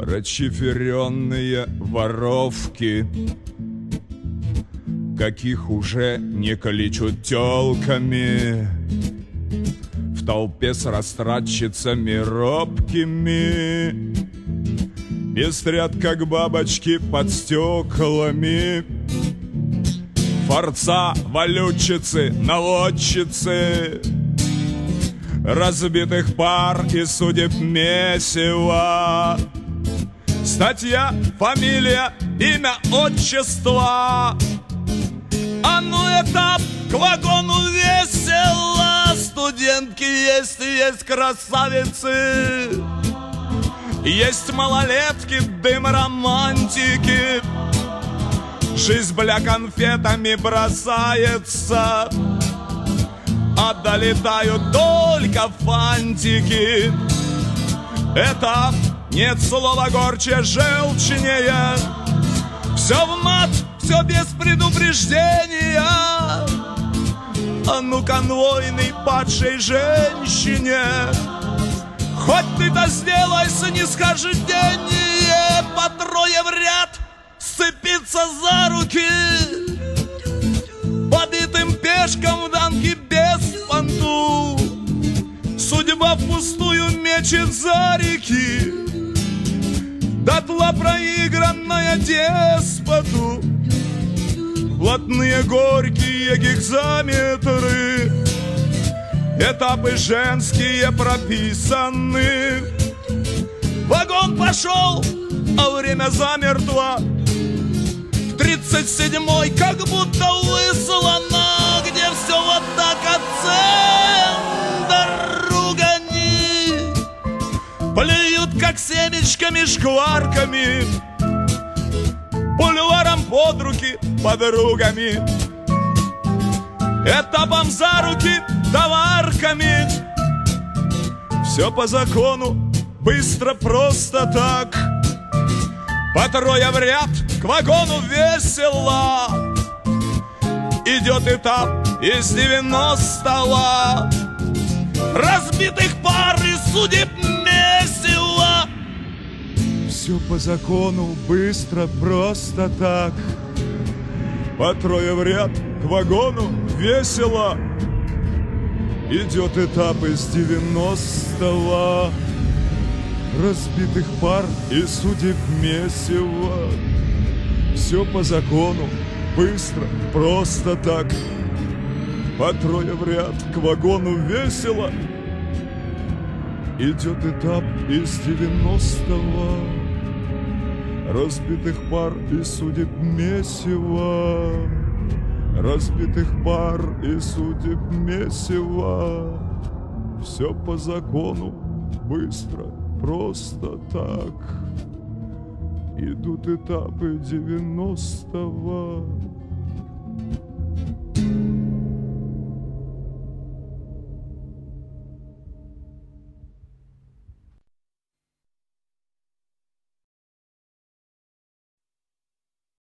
Расчиференные воровки, каких уже не калечут тёлками, в толпе с растратчицами робкими, пестрят, как бабочки под стеклами. Форца, валютчицы, наводчицы, разбитых пар и судеб месиво. Статья, фамилия, имя, отчество. А ну этап к вагону весело. Студентки есть и есть красавицы, есть малолетки, дым романтики. Жизнь, бля, конфетами бросается, а долетают только фантики. Этап, нет слова горче, желчнее. Все в мат, все без предупреждения. А ну, конвойный падшей женщине, хоть ты-то сделай снисхождение, по трое в ряд сцепиться за руки, побитым пешкам в данке без понту. Судьба впустую мечет за реки, дотла проигранная деспоту. Блатные горькие гекзаметры, этапы женские прописаны. Вагон пошел, а время замертво. В 37-й как будто выслано, где все вот так от ругани. Плюют, как семечками, шкварками, бульваром под руки подругами, этапом за руки товарками. Все по закону, быстро, просто так. По трое в ряд к вагону весело. Идет этап из 90-го, разбитых пар и судеб месиво. Все по закону, быстро, просто так. По трое в ряд к вагону весело. Идет этап из 90-го, разбитых пар и судеб месиво. Все по закону, быстро, просто так. По трое в ряд к вагону весело. Идет этап из 90-го, разбитых пар и судеб месиво. Разбитых пар и судеб месиво. Все по закону, быстро, просто так. Идут этапы 90-го,